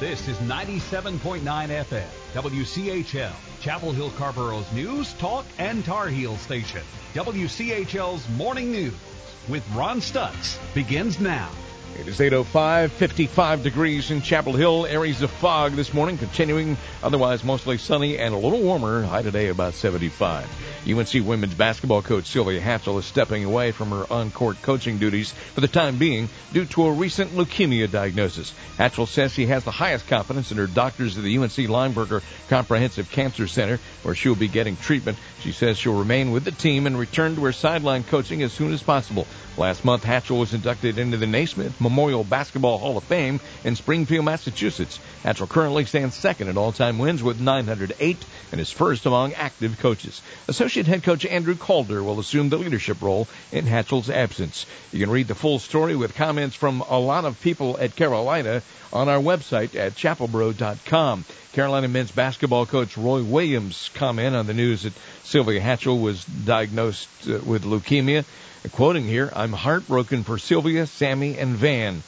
This is 97.9 FM, WCHL, Chapel Hill Carborough's news, talk, and Tar Heel station. WCHL's Morning News with Ron Stutz begins now. It is 8:05, 55 degrees in Chapel Hill. Areas of fog this morning, continuing otherwise mostly sunny and a little warmer. High today about 75. UNC women's basketball coach Sylvia Hatchell is stepping away from her on-court coaching duties for the time being due to a recent leukemia diagnosis. Hatchell says she has the highest confidence in her doctors at the UNC Lineberger Comprehensive Cancer Center, where she will be getting treatment. She says she'll remain with the team and return to her sideline coaching as soon as possible. Last month, Hatchell was inducted into the Naismith Memorial Basketball Hall of Fame in Springfield, Massachusetts. Hatchell currently stands second in all-time wins with 908 and is first among active coaches. Associate head coach Andrew Calder will assume the leadership role in Hatchell's absence. You can read the full story with comments from a lot of people at Carolina on our website at chapelboro.com. Carolina men's basketball coach Roy Williams comment on the news that Sylvia Hatchell was diagnosed with leukemia. Quoting here, "I'm heartbroken for Sylvia, Sammy, and Van.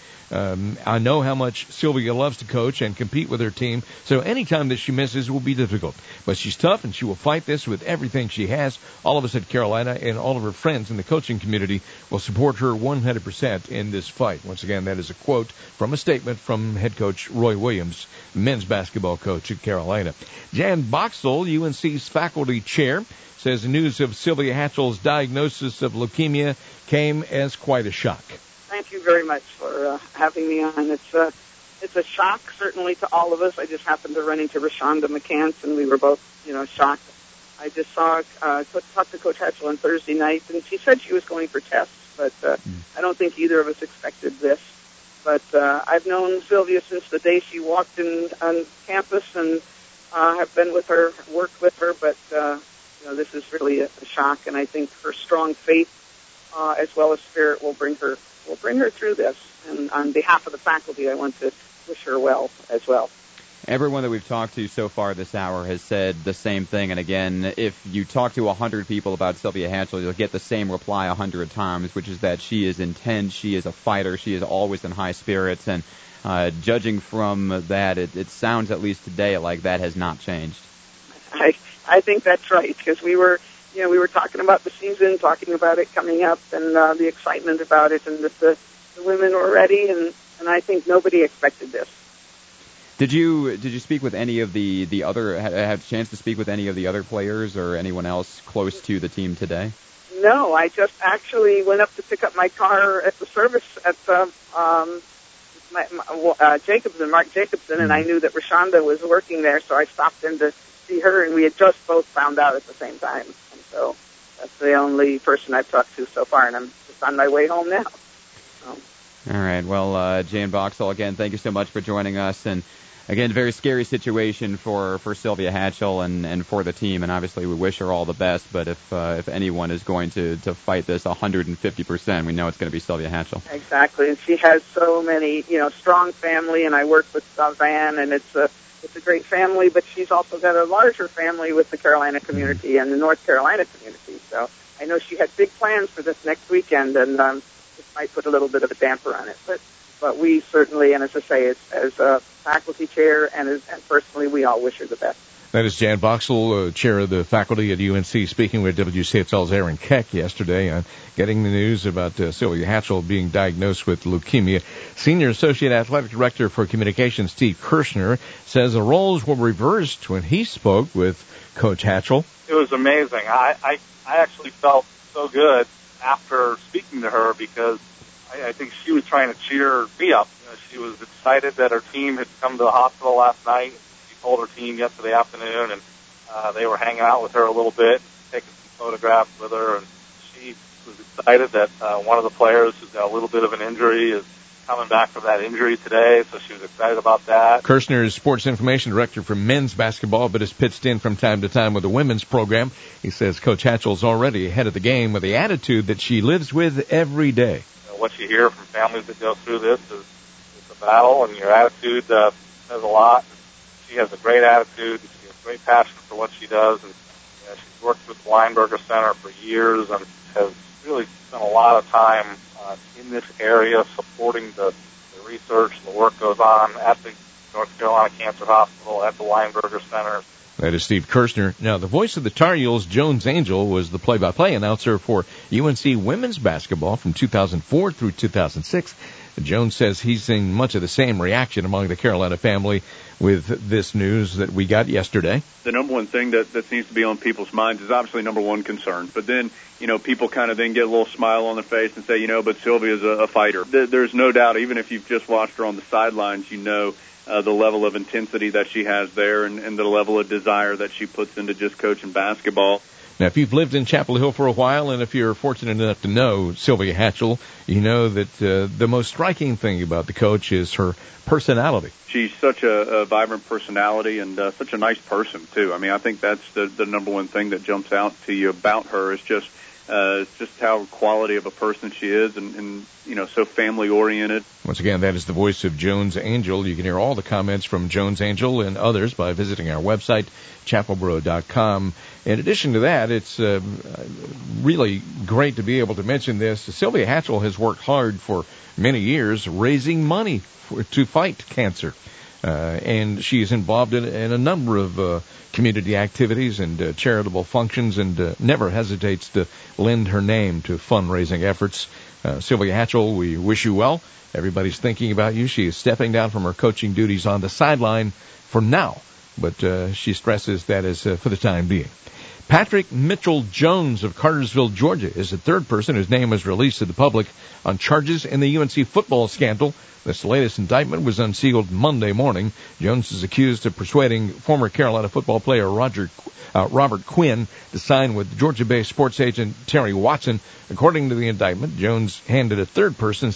I know how much Sylvia loves to coach and compete with her team, so any time that she misses will be difficult. But she's tough, and she will fight this with everything she has. All of us at Carolina and all of her friends in the coaching community will support her 100% in this fight." Once again, that is a quote from a statement from head coach Roy Williams, men's basketball coach at Carolina. Jan Boxell, UNC's faculty chair, says the news of Sylvia Hatchell's diagnosis of leukemia came as quite a shock. Thank you very much for having me on. It's a shock, certainly, to all of us. I just happened to run into Rashonda McCants, and we were both, shocked. I just talked to Coach Hatchell on Thursday night, and she said she was going for tests, but I don't think either of us expected this. But I've known Sylvia since the day she walked in on campus, and have been with her, worked with her, but this is really a shock, and I think her strong faith as well as spirit will bring her through this. And on behalf of the faculty, I want to wish her well as well. Everyone that we've talked to so far this hour has said the same thing. And again, if you talk to 100 people about Sylvia Hatchell, you'll get the same reply 100 times, which is that she is intense, she is a fighter, she is always in high spirits. And judging from that, it sounds at least today like that has not changed. I think that's right, because we were talking about the season, talking about it coming up, and the excitement about it, and that the women were ready, and I think nobody expected this. Did you speak with any of the other, have a chance to speak with any of the other players or anyone else close to the team today? No, I just actually went up to pick up my car at the service at Mark Jacobson, and I knew that Rashonda was working there, so I stopped in to see her, and we had just both found out at the same time. And so that's the only person I've talked to so far, and I'm just on my way home now. So. All right. Well, Jan Boxell, again, thank you so much for joining us. And again, very scary situation for Sylvia Hatchell and for the team. And obviously, we wish her all the best. But if anyone is going to fight this 150%, we know it's going to be Sylvia Hatchell. Exactly. And she has so many, strong family. And I work with Van, and it's a great family. But she's also got a larger family with the Carolina community and the North Carolina community. So I know she had big plans for this next weekend, and it might put a little bit of a damper on it. But we certainly, and as I say, as a faculty chair and personally, we all wish her the best. That is Jan Boxell, chair of the faculty at UNC, speaking with WCHL's Aaron Keck yesterday on getting the news about Sylvia Hatchell being diagnosed with leukemia. Senior Associate Athletic Director for Communications, Steve Kirshner, says the roles were reversed when he spoke with Coach Hatchell. It was amazing. I actually felt so good after speaking to her, because I think she was trying to cheer me up. She was excited that her team had come to the hospital last night. She told her team yesterday afternoon, and they were hanging out with her a little bit, taking some photographs with her, and she was excited that one of the players who's got a little bit of an injury is coming back from that injury today, so she was excited about that. Kirshner is Sports Information Director for men's basketball, but is pitched in from time to time with the women's program. He says Coach Hatchell's already ahead of the game with the attitude that she lives with every day. What you hear from families that go through this is a battle, and your attitude says a lot. She has a great attitude. She has great passion for what she does, and she's worked with the Lineberger Center for years and has really spent a lot of time in this area supporting the research and the work goes on at the North Carolina Cancer Hospital at the Weinberger Center. That is Steve Kirshner. Now, the voice of the Tar Heels, Jones Angell, was the play-by-play announcer for UNC women's basketball from 2004 through 2006. Jones says he's seen much of the same reaction among the Carolina family with this news that we got yesterday. The number one thing that seems to be on people's minds is obviously number one concern. But then, people kind of then get a little smile on their face and say, but Sylvia's a fighter. There's no doubt, even if you've just watched her on the sidelines, the level of intensity that she has there and the level of desire that she puts into just coaching basketball. Now, if you've lived in Chapel Hill for a while, and if you're fortunate enough to know Sylvia Hatchell, you know that the most striking thing about the coach is her personality. She's such a vibrant personality and such a nice person, too. I mean, I think that's the number one thing that jumps out to you about her is just how quality of a person she is and so family-oriented. Once again, that is the voice of Jones Angell. You can hear all the comments from Jones Angell and others by visiting our website, chapelboro.com. In addition to that, it's really great to be able to mention this. Sylvia Hatchell has worked hard for many years raising money to fight cancer. And she is involved in a number of community activities and charitable functions and never hesitates to lend her name to fundraising efforts. Sylvia Hatchell, we wish you well. Everybody's thinking about you. She is stepping down from her coaching duties on the sideline for now, but she stresses that is for the time being. Patrick Mitchell-Jones of Cartersville, Georgia, is the third person whose name was released to the public on charges in the UNC football scandal. This latest indictment was unsealed Monday morning. Jones is accused of persuading former Carolina football player Robert Quinn to sign with Georgia-based sports agent Terry Watson. According to the indictment, Jones handed a third person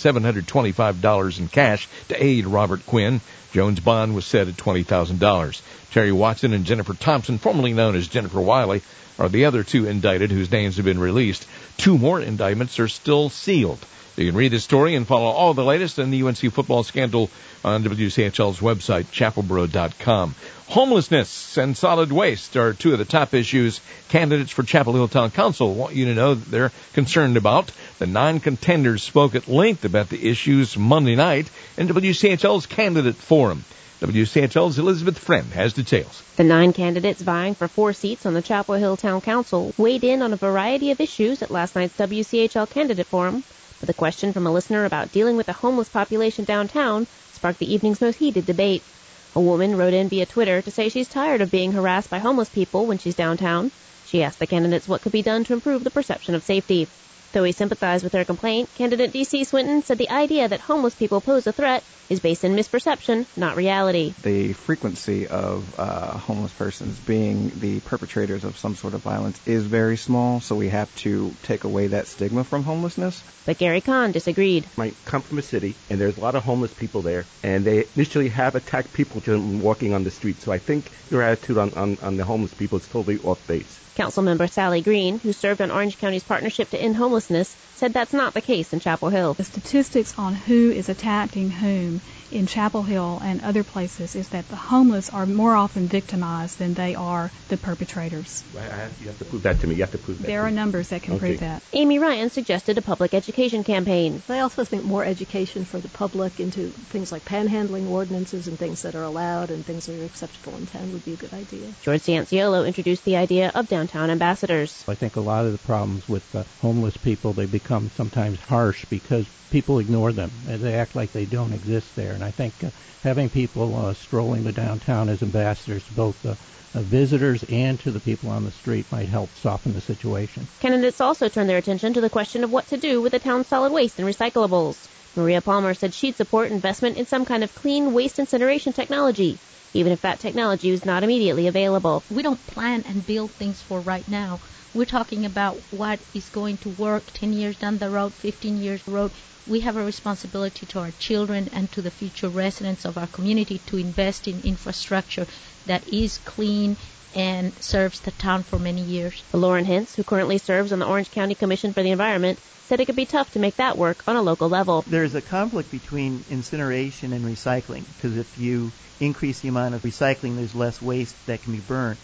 $725 in cash to aid Robert Quinn. Jones' bond was set at $20,000. Terry Watson and Jennifer Thompson, formerly known as Jennifer Wiley, are the other two indicted whose names have been released. Two more indictments are still sealed. You can read this story and follow all the latest in the UNC football scandal on WCHL's website, chapelboro.com. Homelessness and solid waste are two of the top issues candidates for Chapel Hill Town Council want you to know that they're concerned about. The 9 contenders spoke at length about the issues Monday night in WCHL's candidate forum. WCHL's Elizabeth Friend has details. The 9 candidates vying for 4 seats on the Chapel Hill Town Council weighed in on a variety of issues at last night's WCHL candidate forum. But the question from a listener about dealing with the homeless population downtown sparked the evening's most heated debate. A woman wrote in via Twitter to say she's tired of being harassed by homeless people when she's downtown. She asked the candidates what could be done to improve the perception of safety. Though he sympathized with her complaint, candidate D.C. Swinton said the idea that homeless people pose a threat is based in misperception, not reality. The frequency of homeless persons being the perpetrators of some sort of violence is very small, so we have to take away that stigma from homelessness. But Gary Kahn disagreed. I come from a city, and there's a lot of homeless people there, and they initially have attacked people just walking on the street. So I think your attitude on the homeless people is totally off base. Councilmember Sally Green, who served on Orange County's Partnership to End Homelessness, said that's not the case in Chapel Hill. The statistics on who is attacking whom in Chapel Hill and other places is that the homeless are more often victimized than they are the perpetrators. You have to prove that to me. You have to prove that. There are numbers that can prove that. Amy Ryan suggested a public education campaign. I also think more education for the public into things like panhandling ordinances and things that are allowed and things that are acceptable in town would be a good idea. George Cianciolo introduced the idea of downtown ambassadors. I think a lot of the problems with homeless people, they become sometimes harsh because people ignore them. They act like they don't exist there. And I think having people strolling the downtown as ambassadors, both visitors and to the people on the street, might help soften the situation. Candidates also turned their attention to the question of what to do with the town's solid waste and recyclables. Maria Palmer said she'd support investment in some kind of clean waste incineration technology, even if that technology was not immediately available. We don't plan and build things for right now. We're talking about what is going to work 10 years down the road, 15 years down the road. We have a responsibility to our children and to the future residents of our community to invest in infrastructure that is clean and serves the town for many years. Lauren Hintz, who currently serves on the Orange County Commission for the Environment, said it could be tough to make that work on a local level. There's a conflict between incineration and recycling, because if you increase the amount of recycling, there's less waste that can be burned.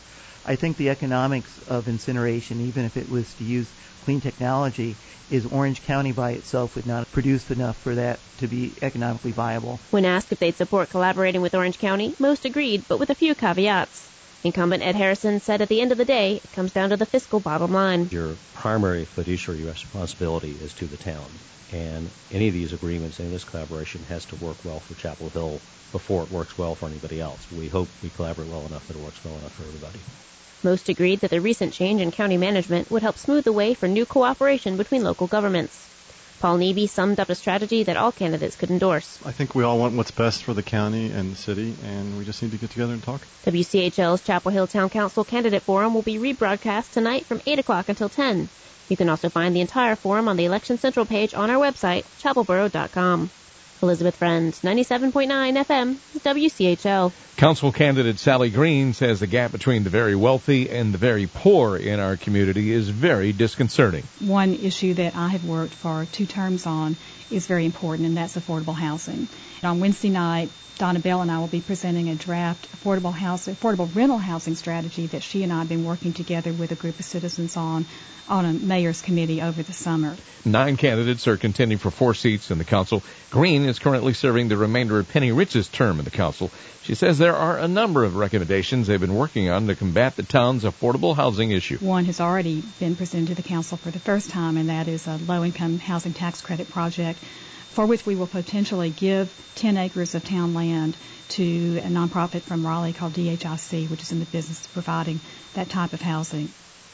I think the economics of incineration, even if it was to use clean technology, is Orange County by itself would not produce enough for that to be economically viable. When asked if they'd support collaborating with Orange County, most agreed, but with a few caveats. Incumbent Ed Harrison said at the end of the day, it comes down to the fiscal bottom line. Your primary fiduciary responsibility is to the town, and any of these agreements, any of this collaboration has to work well for Chapel Hill before it works well for anybody else. We hope we collaborate well enough that it works well enough for everybody. Most agreed that the recent change in county management would help smooth the way for new cooperation between local governments. Paul Neeby summed up a strategy that all candidates could endorse. I think we all want what's best for the county and the city, and we just need to get together and talk. WCHL's Chapel Hill Town Council Candidate Forum will be rebroadcast tonight from 8 o'clock until 10. You can also find the entire forum on the Election Central page on our website, chapelboro.com. Elizabeth Friend, 97.9 FM, WCHL. Council candidate Sally Green says the gap between the very wealthy and the very poor in our community is very disconcerting. One issue that I have worked for 2 terms on is very important, and that's affordable housing. On Wednesday night, Donna Bell and I will be presenting a draft affordable rental housing strategy that she and I have been working together with a group of citizens on a mayor's committee over the summer. 9 candidates are contending for 4 seats in the council. Green is currently serving the remainder of Penny Rich's term in the council. She says there are a number of recommendations they've been working on to combat the town's affordable housing issue. One has already been presented to the council for the first time, and that is a low-income housing tax credit project for which we will potentially give 10 acres of town land to a nonprofit from Raleigh called DHIC, which is in the business of providing that type of housing.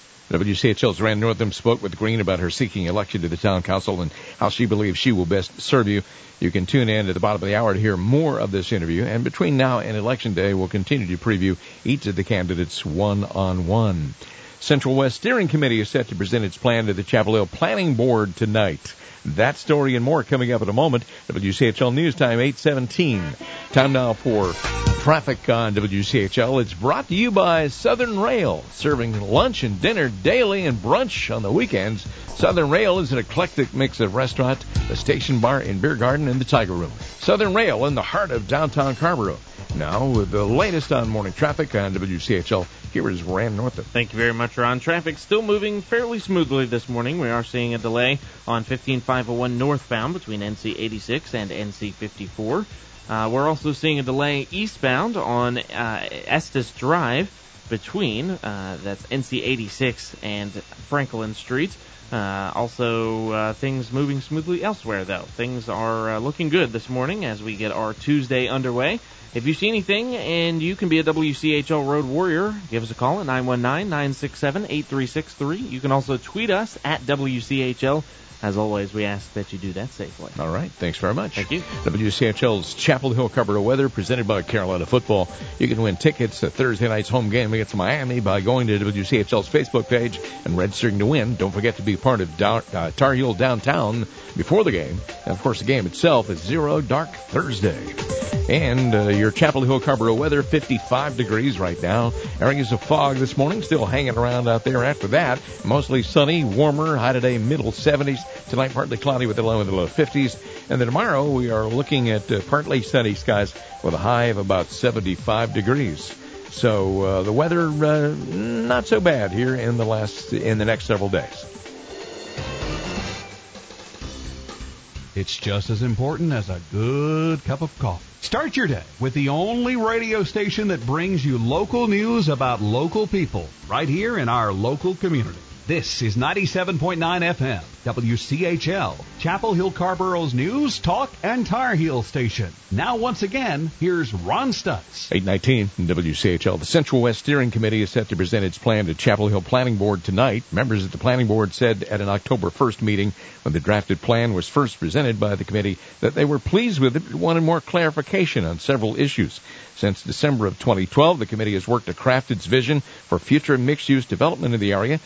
WCHL's Rand Northam spoke with Green about her seeking election to the town council and how she believes she will best serve you. You can tune in at the bottom of the hour to hear more of this interview, and between now and Election Day, we'll continue to preview each of the candidates one-on-one. Central West Steering Committee is set to present its plan to the Chapel Hill Planning Board tonight. That story and more coming up in a moment. WCHL News Time, 8:17. Time now for traffic on WCHL. It's brought to you by Southern Rail, serving lunch and dinner daily and brunch on the weekends. Southern Rail is an eclectic mix of restaurant, the station bar and beer garden, and the Tiger Room. Southern Rail in the heart of downtown Carrboro. Now, with the latest on morning traffic on WCHL, here is Rand Northam. Thank you very much, Ron. Traffic still moving fairly smoothly this morning. We are seeing a delay on 15501 northbound between NC 86 and NC 54. We're also seeing a delay eastbound on Estes Drive between that's NC 86 and Franklin Street. Also, things moving smoothly elsewhere, though. Things are looking good this morning as we get our Tuesday underway. If you see anything and you can be a WCHL Road Warrior, give us a call at 919-967-8363. You can also tweet us at WCHL. As always, we ask that you do that safely. All right. Thanks very much. Thank you. WCHL's Chapel Hill Carrboro weather presented by Carolina Football. You can win tickets to Thursday night's home game against Miami by going to WCHL's Facebook page and registering to win. Don't forget to be part of Tar Heel Downtown before the game. And, of course, the game itself is 0 Dark Thursday. And your Chapel Hill Carrboro weather, 55 degrees right now. Areas of fog this morning, still hanging around out there after that. Mostly sunny, warmer, high today, middle 70s. Tonight, partly cloudy with a low in the low 50s. And then tomorrow, we are looking at partly sunny skies with a high of about 75 degrees. So the weather, not so bad here in the next several days. It's just as important as a good cup of coffee. Start your day with the only radio station that brings you local news about local people right here in our local community. This is 97.9 FM, WCHL, Chapel Hill Carrboro's News, Talk, and Tar Heel station. Now, once again, here's Ron Stutz. 8:19 WCHL. The Central West Steering Committee is set to present its plan to Chapel Hill Planning Board tonight. Members of the Planning Board said at an October 1st meeting, when the drafted plan was first presented by the committee, that they were pleased with it but wanted more clarification on several issues. Since December of 2012, the committee has worked to craft its vision for future mixed-use development in the area, which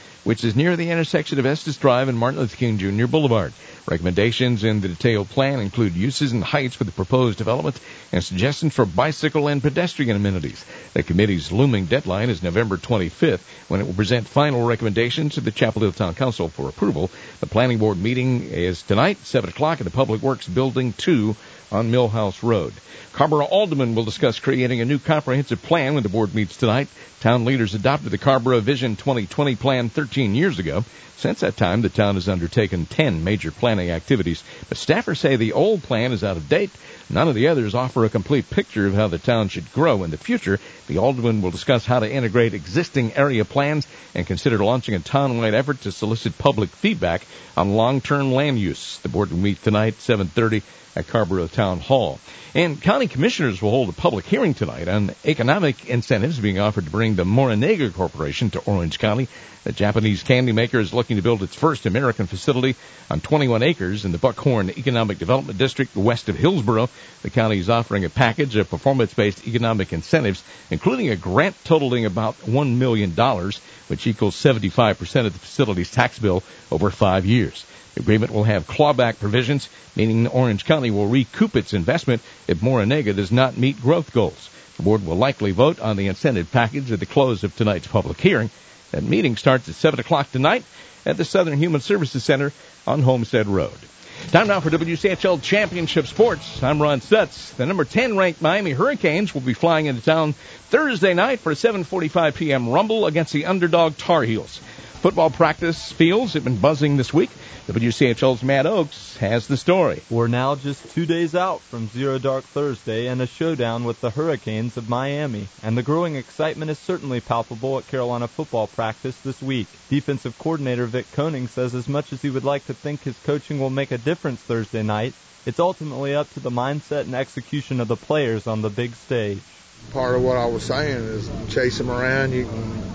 is near the intersection of Estes Drive and Martin Luther King Jr. Boulevard. Recommendations in the detailed plan include uses and heights for the proposed development and suggestions for bicycle and pedestrian amenities. The committee's looming deadline is November 25th, when it will present final recommendations to the Chapel Hill Town Council for approval. The planning board meeting is tonight, 7 o'clock, at the Public Works Building 2 on Millhouse Road. Carrboro Aldermen will discuss creating a new comprehensive plan when the board meets tonight. Town leaders adopted the Carrboro Vision 2020 plan 13 years ago. Since that time, the town has undertaken 10 major planning activities, but staffers say the old plan is out of date. None of the others offer a complete picture of how the town should grow in the future. The aldermen will discuss how to integrate existing area plans and consider launching a town-wide effort to solicit public feedback on long-term land use. The board will meet tonight, 7:30, at Carrboro Town Hall. And county commissioners will hold a public hearing tonight on economic incentives being offered to bring the Morenega Corporation to Orange County. The Japanese candy maker is looking to build its first American facility on 21 acres in the Buckhorn Economic Development District west of Hillsboro. The county is offering a package of performance-based economic incentives, including a grant totaling about $1 million, which equals 75% of the facility's tax bill over 5 years. The agreement will have clawback provisions, meaning Orange County will recoup its investment if Morenega does not meet growth goals. The board will likely vote on the incentive package at the close of tonight's public hearing. That meeting starts at 7 o'clock tonight at the Southern Human Services Center on Homestead Road. Time now for WCHL Championship Sports. I'm Ron Stutz. The number 10 ranked Miami Hurricanes will be flying into town Thursday night for a 7:45 p.m. rumble against the underdog Tar Heels. Football practice fields have been buzzing this week. WCHL's Matt Oakes has the story. We're now just 2 days out from Zero Dark Thursday and a showdown with the Hurricanes of Miami. And the growing excitement is certainly palpable at Carolina football practice this week. Defensive coordinator Vic Koenig says as much as he would like to think his coaching will make a difference Thursday night, it's ultimately up to the mindset and execution of the players on the big stage. Part of what I was saying is chase them around. You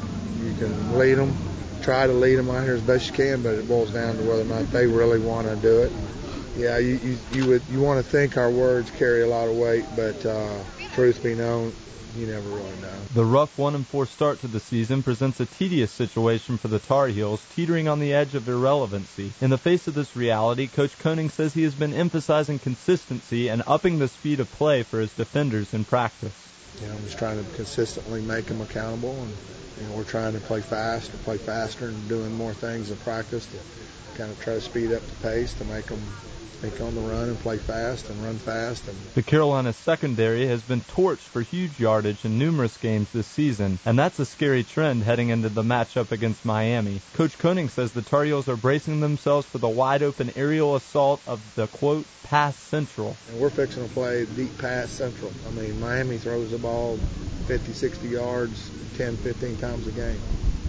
can lead them. Try to lead them out here as best you can, but it boils down to whether or not they really want to do it. Yeah, you want to think our words carry a lot of weight, but truth be known, you never really know. The rough 1-4 start to the season presents a tedious situation for the Tar Heels, teetering on the edge of irrelevancy. In the face of this reality, Coach Koenig says he has been emphasizing consistency and upping the speed of play for his defenders in practice. I'm just trying to consistently make them accountable, and we're trying to play fast, or play faster, and doing more things in practice to kind of try to speed up the pace to make them think on the run and play fast and run fast. The Carolina secondary has been torched for huge yardage in numerous games this season, and that's a scary trend heading into the matchup against Miami. Coach Koenig says the Tar Heels are bracing themselves for the wide-open aerial assault of the, quote, pass central. And we're fixing to play deep pass central. I mean, Miami throws the ball 50, 60 yards 10, 15 times a game.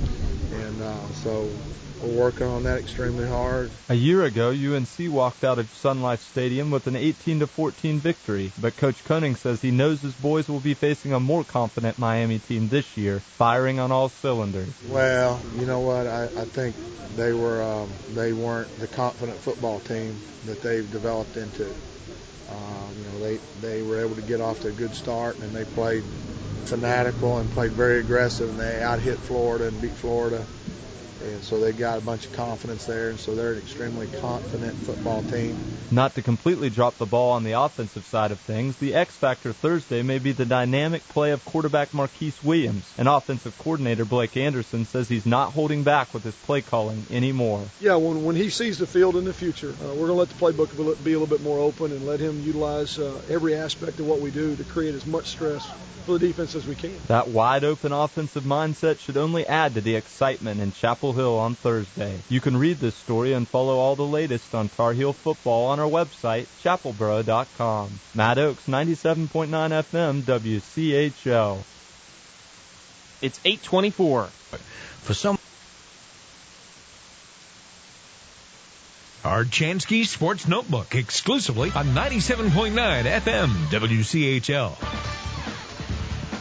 And so we're working on that extremely hard. A year ago, UNC walked out of Sun Life Stadium with an 18-14 victory, but Coach Koenig says he knows his boys will be facing a more confident Miami team this year, firing on all cylinders. Well, you know what? I think they weren't the confident football team that they've developed into. They were able to get off to a good start, and they played fanatical and played very aggressive, and they out-hit Florida and beat Florida. And so they got a bunch of confidence there, and so they're an extremely confident football team. Not to completely drop the ball on the offensive side of things, the X factor Thursday may be the dynamic play of quarterback Marquise Williams. And offensive coordinator Blake Anderson says he's not holding back with his play calling anymore. Yeah, when he sees the field in the future, we're going to let the playbook be a little bit more open and let him utilize every aspect of what we do to create as much stress for the defense as we can. That wide-open offensive mindset should only add to the excitement in Chapel Hill on Thursday. You can read this story and follow all the latest on Tar Heel football on our website, chapelboro.com. Matt Oakes, 97.9 FM, WCHL. It's 8:24. For some, our Chansky Sports Notebook, exclusively on 97.9 FM, WCHL.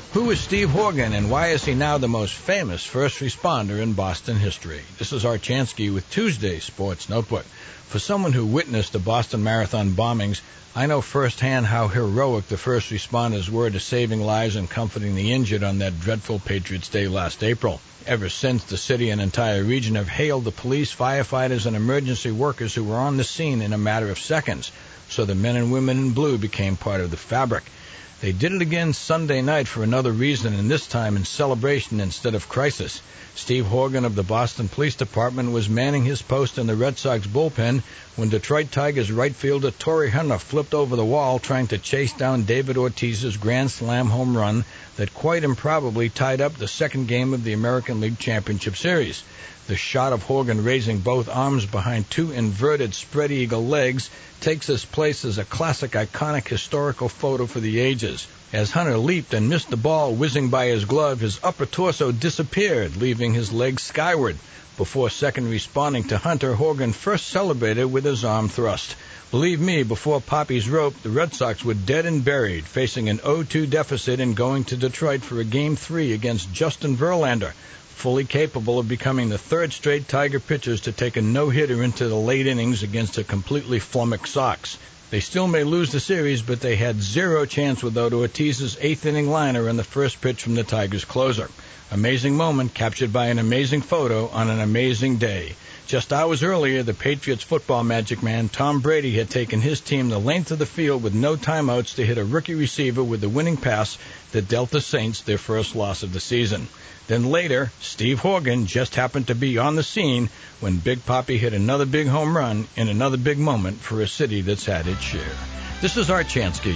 Who is Steve Horgan, and why is he now the most famous first responder in Boston history? This is Art Chansky with Tuesday's Sports Notebook. For someone who witnessed the Boston Marathon bombings, I know firsthand how heroic the first responders were to saving lives and comforting the injured on that dreadful Patriots' Day last April. Ever since, the city and entire region have hailed the police, firefighters, and emergency workers who were on the scene in a matter of seconds, so the men and women in blue became part of the fabric. They did it again Sunday night for another reason, and this time in celebration instead of crisis. Steve Horgan of the Boston Police Department was manning his post in the Red Sox bullpen when Detroit Tigers right fielder Torrey Hunter flipped over the wall trying to chase down David Ortiz's grand slam home run that quite improbably tied up the second game of the American League Championship Series. The shot of Horgan raising both arms behind two inverted spread eagle legs takes its place as a classic, iconic, historical photo for the ages. As Hunter leaped and missed the ball whizzing by his glove, his upper torso disappeared, leaving his legs skyward. Before second responding to Hunter, Horgan first celebrated with his arm thrust. Believe me, before Poppy's rope, the Red Sox were dead and buried, facing an 0-2 deficit and going to Detroit for a Game 3 against Justin Verlander, fully capable of becoming the third straight Tiger pitchers to take a no-hitter into the late innings against a completely flummoxed Sox. They still may lose the series, but they had zero chance without Ortiz's eighth-inning liner and the first pitch from the Tigers' closer. Amazing moment captured by an amazing photo on an amazing day. Just hours earlier, the Patriots football magic man Tom Brady had taken his team the length of the field with no timeouts to hit a rookie receiver with the winning pass that dealt the Saints their first loss of the season. Then later, Steve Horgan just happened to be on the scene when Big Papi hit another big home run in another big moment for a city that's had its share. This is Art Chansky.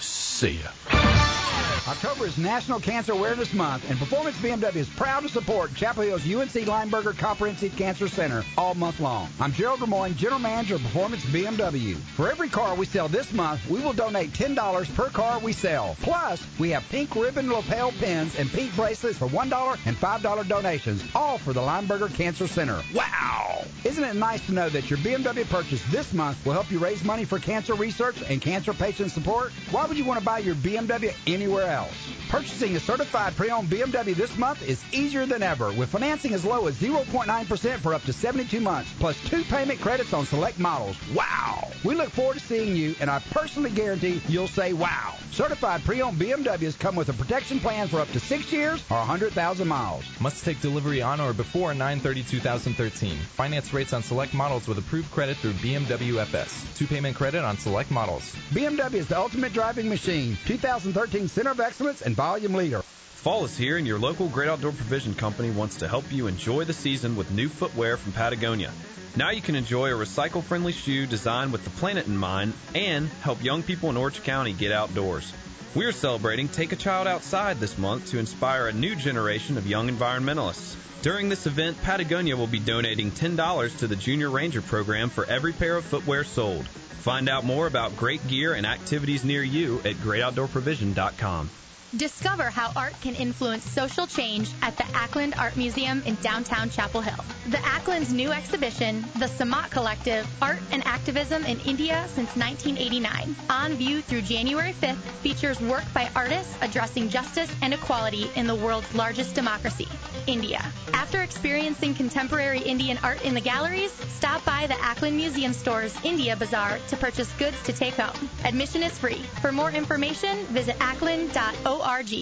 See ya. October is National Cancer Awareness Month, and Performance BMW is proud to support Chapel Hill's UNC Lineberger Comprehensive Cancer Center all month long. I'm Gerald Lemoyne, General Manager of Performance BMW. For every car we sell this month, we will donate $10 per car we sell. Plus, we have pink ribbon lapel pins and pink bracelets for $1 and $5 donations, all for the Lineberger Cancer Center. Wow! Isn't it nice to know that your BMW purchase this month will help you raise money for cancer research and cancer patient support? Why would you want to buy your BMW anywhere else? Purchasing a certified pre-owned BMW this month is easier than ever, with financing as low as 0.9% for up to 72 months, plus 2 payment credits on select models. Wow! We look forward to seeing you, and I personally guarantee you'll say wow. Certified pre-owned BMWs come with a protection plan for up to 6 years or 100,000 miles. Must take delivery on or before 9/30/2013. Finance rates on select models with approved credit through BMW FS. 2 payment credit on select models. BMW is the ultimate driving machine. 2013 Center of Excellence and volume leader. Fall is here, and your local Great Outdoor Provision Company wants to help you enjoy the season with new footwear from Patagonia. Now you can enjoy a recycle-friendly shoe designed with the planet in mind and help young people in Orange County get outdoors. We are celebrating Take a Child Outside this month to inspire a new generation of young environmentalists. During this event, Patagonia will be donating $10 to the Junior Ranger program for every pair of footwear sold. Find out more about great gear and activities near you at greatoutdoorprovision.com. Discover how art can influence social change at the Ackland Art Museum in downtown Chapel Hill. The Ackland's new exhibition, The Samat Collective, Art and Activism in India since 1989, on view through January 5th, features work by artists addressing justice and equality in the world's largest democracy, India. After experiencing contemporary Indian art in the galleries, stop by the Ackland Museum Store's India Bazaar to purchase goods to take home. Admission is free. For more information, visit ackland.org.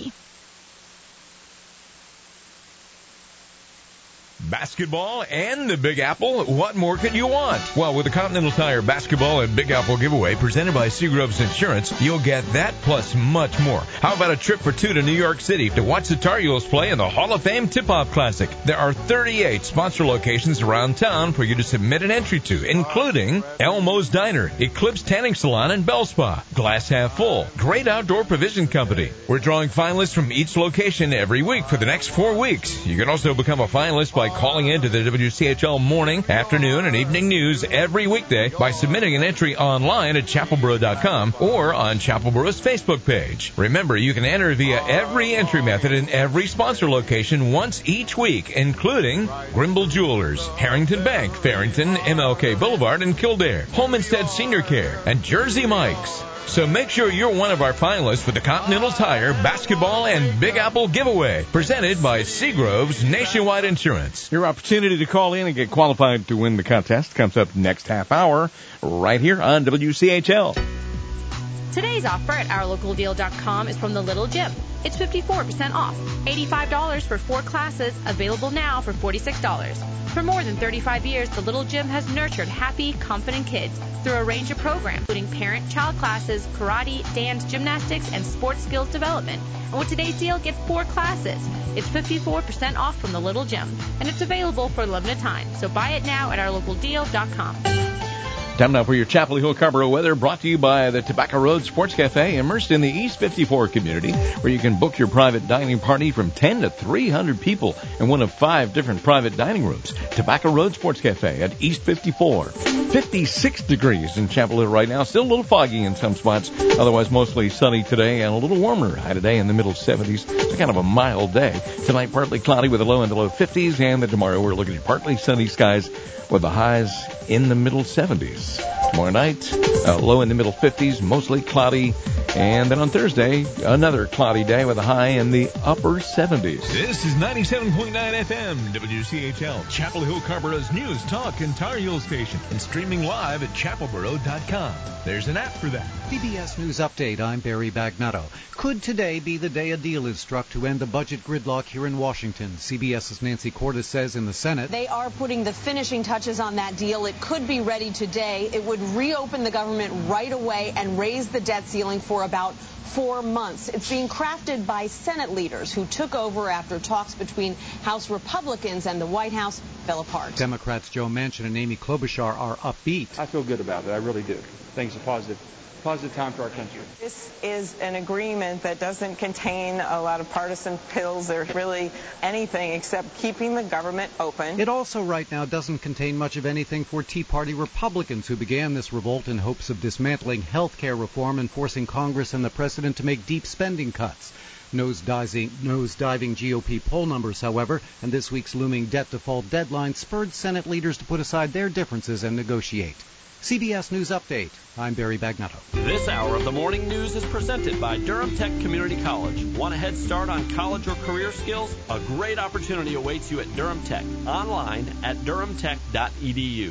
Basketball and the Big Apple, what more could you want? Well, with the Continental Tire Basketball and Big Apple giveaway presented by Seagroves Insurance, you'll get that plus much more. How about a trip for 2 to New York City to watch the Tar Heels play in the Hall of Fame Tip-Off Classic? There are 38 sponsor locations around town for you to submit an entry to, including Elmo's Diner, Eclipse Tanning Salon and Bell Spa, Glass Half Full, Great Outdoor Provision Company. We're drawing finalists from each location every week for the next 4 weeks. You can also become a finalist by calling in to the WCHL morning, afternoon, and evening news every weekday by submitting an entry online at chapelboro.com or on Chapelboro's Facebook page. Remember, you can enter via every entry method in every sponsor location once each week, including Grimble Jewelers, Harrington Bank, Farrington, MLK Boulevard, and Kildare, Homestead Senior Care, and Jersey Mike's. So make sure you're one of our finalists for the Continental Tire Basketball and Big Apple Giveaway, presented by Seagrove's Nationwide Insurance. Your opportunity to call in and get qualified to win the contest comes up next half hour right here on WCHL. Today's offer at OurLocalDeal.com is from the Little Gym. It's 54% off. $85 for 4 classes, available now for $46. For more than 35 years, the Little Gym has nurtured happy, confident kids through a range of programs, including parent-child classes, karate, dance, gymnastics, and sports skills development. And with today's deal, get 4 classes. It's 54% off from the Little Gym, and it's available for a limited time. So buy it now at OurLocalDeal.com. Time now for your Chapel Hill Carrboro weather, brought to you by the Tobacco Road Sports Cafe, immersed in the East 54 community, where you can book your private dining party from 10 to 300 people in one of 5 different private dining rooms. Tobacco Road Sports Cafe at East 54. 56 degrees in Chapel Hill right now. Still a little foggy in some spots. Otherwise, mostly sunny today and a little warmer. High today in the middle 70s. It's kind of a mild day. Tonight, partly cloudy with a low in the low 50s. And then tomorrow, we're looking at partly sunny skies with the highs in the middle 70s. Tomorrow night, low in the middle 50s, mostly cloudy. And then on Thursday, another cloudy day with a high in the upper 70s. This is 97.9 FM, WCHL, Chapel Hill Carrboro's news, talk, and Tar Heel station, and streaming live at chapelboro.com. There's an app for that. CBS News Update, I'm Barry Bagnotto. Could today be the day a deal is struck to end the budget gridlock here in Washington? CBS's Nancy Cordes says in the Senate, they are putting the finishing touches on that deal. It could be ready today. It would reopen the government right away and raise the debt ceiling for about 4 months. It's being crafted by Senate leaders who took over after talks between House Republicans and the White House fell apart. Democrats Joe Manchin and Amy Klobuchar are upbeat. I feel good about it. I really do. Things are positive time for our country. This is an agreement that doesn't contain a lot of partisan pills or really anything except keeping the government open. It also right now doesn't contain much of anything for Tea Party Republicans who began this revolt in hopes of dismantling health care reform and forcing Congress and the president to make deep spending cuts. Nosediving GOP poll numbers, however, and this week's looming debt default deadline spurred Senate leaders to put aside their differences and negotiate. CBS News Update. I'm Barry Bagnotto. This hour of the morning news is presented by Durham Tech Community College. Want a head start on college or career skills? A great opportunity awaits you at Durham Tech. Online at durhamtech.edu.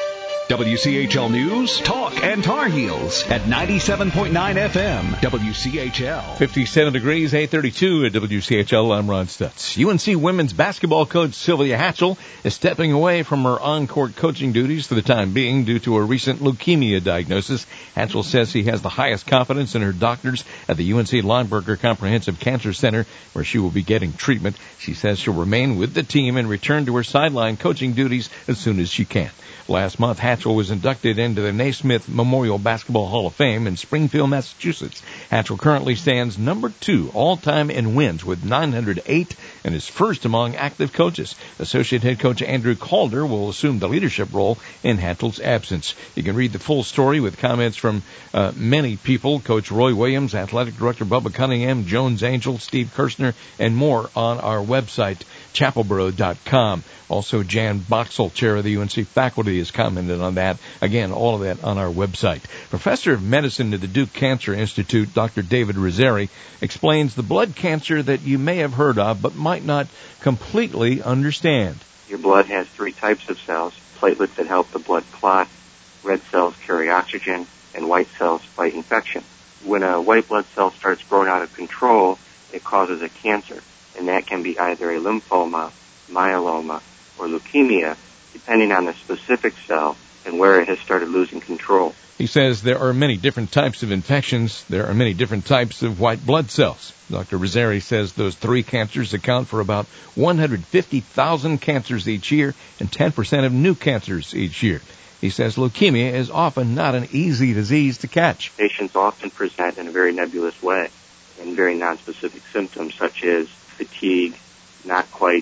WCHL News, Talk, and Tar Heels at 97.9 FM, WCHL. 57 degrees, 8:32 at WCHL. I'm Ron Stutz. UNC women's basketball coach Sylvia Hatchell is stepping away from her on-court coaching duties for the time being due to a recent leukemia diagnosis. Hatchell says she has the highest confidence in her doctors at the UNC Lineberger Comprehensive Cancer Center, where she will be getting treatment. She says she'll remain with the team and return to her sideline coaching duties as soon as she can. Last month, Hatchell was inducted into the Naismith Memorial Basketball Hall of Fame in Springfield, Massachusetts. Hatchell currently stands number 2 all-time in wins with 908 and is first among active coaches. Associate head coach Andrew Calder will assume the leadership role in Hatchell's absence. You can read the full story with comments from many people, Coach Roy Williams, Athletic Director Bubba Cunningham, Jones Angel, Steve Kirshner, and more on our website, chapelboro.com. Also, Jan Boxall, chair of the UNC faculty, has commented on that. Again, all of that on our website. Professor of Medicine at the Duke Cancer Institute, Dr. David Rizzeri, explains the blood cancer that you may have heard of but might not completely understand. Your blood has 3 types of cells: platelets that help the blood clot, red cells carry oxygen, and white cells fight infection. When a white blood cell starts growing out of control, it causes a cancer, and that can be either a lymphoma, myeloma, or leukemia, depending on the specific cell and where it has started losing control. He says there are many different types of infections. There are many different types of white blood cells. Dr. Rizzeri says those 3 cancers account for about 150,000 cancers each year and 10% of new cancers each year. He says leukemia is often not an easy disease to catch. Patients often present in a very nebulous way and very nonspecific symptoms such as fatigue, not quite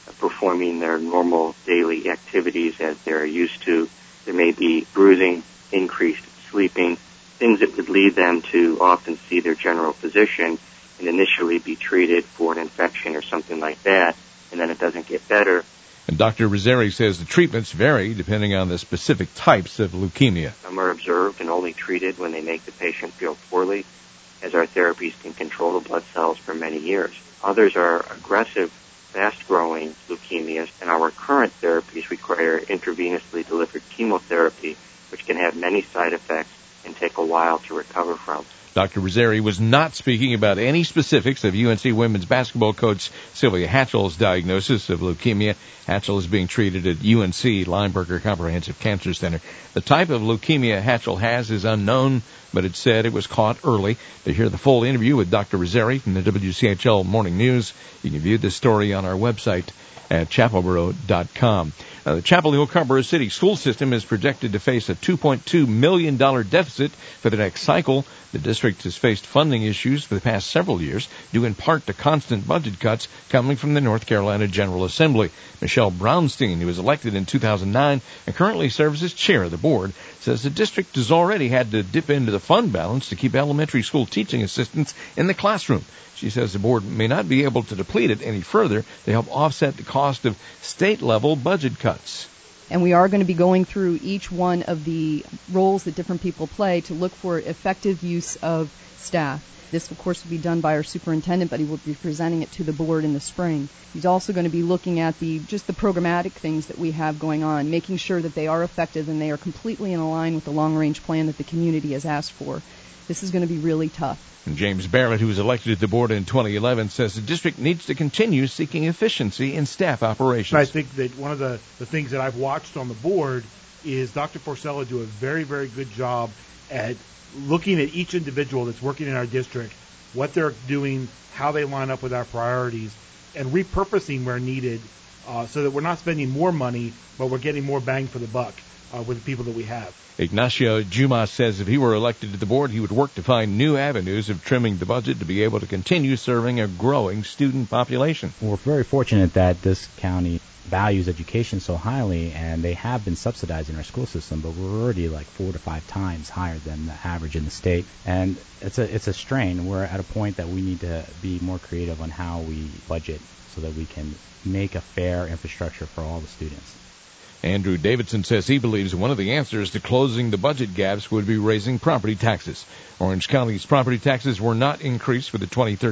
performing their normal daily activities as they're used to. There may be bruising, increased sleeping, things that would lead them to often see their general physician and initially be treated for an infection or something like that, and then it doesn't get better. And Dr. Rizzeri says the treatments vary depending on the specific types of leukemia. Some are observed and only treated when they make the patient feel poorly, as our therapies can control the blood cells for many years. Others are aggressive, fast-growing leukemias, and our current therapies require intravenously delivered chemotherapy, which can have many side effects and take a while to recover from. Dr. Rizzeri was not speaking about any specifics of UNC women's basketball coach Sylvia Hatchell's diagnosis of leukemia. Hatchell is being treated at UNC Lineberger Comprehensive Cancer Center. The type of leukemia Hatchell has is unknown, but it said it was caught early. To hear the full interview with Dr. Rizzeri from the WCHL Morning News, you can view this story on our website at chapelboro.com. The Chapel Hill Carrboro City school system is projected to face a $2.2 million deficit for the next cycle. The district has faced funding issues for the past several years, due in part to constant budget cuts coming from the North Carolina General Assembly. Michelle Brownstein, who was elected in 2009 and currently serves as chair of the board, says the district has already had to dip into the fund balance to keep elementary school teaching assistants in the classroom. She says the board may not be able to deplete it any further to help offset the cost of state-level budget cuts. And we are going to be going through each one of the roles that different people play to look for effective use of staff. This, of course, will be done by our superintendent, but he will be presenting it to the board in the spring. He's also going to be looking at the programmatic things that we have going on, making sure that they are effective and they are completely in line with the long-range plan that the community has asked for. This is going to be really tough. And James Barrett, who was elected to the board in 2011, says the district needs to continue seeking efficiency in staff operations. I think that one of the things that I've watched on the board is Dr. Porcella do a very, very good job at looking at each individual that's working in our district, what they're doing, how they line up with our priorities, and repurposing where needed so that we're not spending more money, but we're getting more bang for the buck with the people that we have. Ignacio Juma says if he were elected to the board, he would work to find new avenues of trimming the budget to be able to continue serving a growing student population. We're very fortunate that this county values education so highly, and they have been subsidizing our school system, but we're already like 4 to 5 times higher than the average in the state. And it's a strain. We're at a point that we need to be more creative on how we budget so that we can make a fair infrastructure for all the students. Andrew Davidson says he believes one of the answers to closing the budget gaps would be raising property taxes. Orange County's property taxes were not increased for the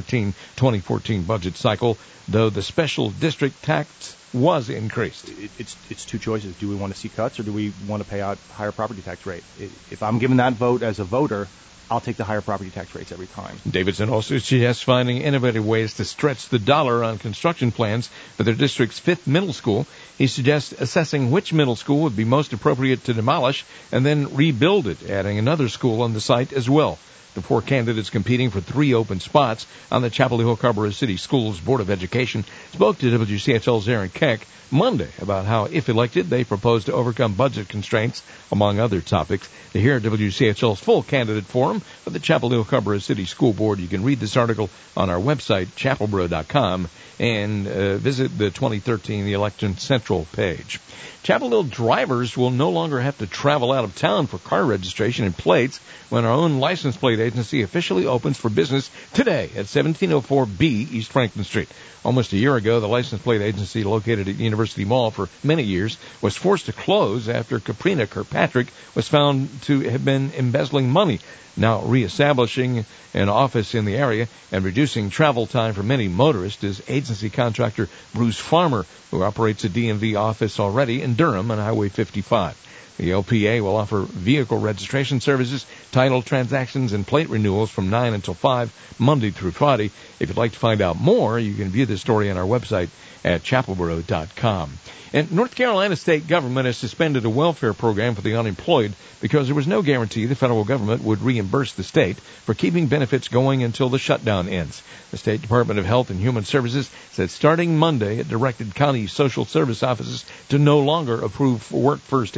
2013-2014 budget cycle, though the special district tax was increased. It's two choices. Do we want to see cuts or do we want to pay out higher property tax rate? If I'm given that vote as a voter, I'll take the higher property tax rates every time. Davidson also suggests finding innovative ways to stretch the dollar on construction plans for their district's 5th middle school. He suggests assessing which middle school would be most appropriate to demolish and then rebuild it, adding another school on the site as well. The 4 candidates competing for 3 open spots on the Chapel Hill Carrboro City Schools Board of Education spoke to WCHL's Aaron Keck Monday about how, if elected, they propose to overcome budget constraints, among other topics. To hear WCHL's full candidate forum for the Chapel Hill Carrboro City School Board, you can read this article on our website, chapelboro.com, and visit the 2013 Election Central page. Chapel Hill drivers will no longer have to travel out of town for car registration and plates when our own license plate agency officially opens for business today at 1704B East Franklin Street. Almost a year ago, the license plate agency located at University Mall for many years was forced to close after Kaprina Kirkpatrick was found to have been embezzling money. Now reestablishing an office in the area and reducing travel time for many motorists is agency contractor Bruce Farmer, who operates a DMV office already in Durham on Highway 55. The LPA will offer vehicle registration services, title transactions, and plate renewals from 9 until 5, Monday through Friday. If you'd like to find out more, you can view the story on our website at chapelboro.com. And North Carolina state government has suspended a welfare program for the unemployed because there was no guarantee the federal government would reimburse the state for keeping benefits going until the shutdown ends. The State Department of Health and Human Services said starting Monday it directed county social service offices to no longer approve Work First applications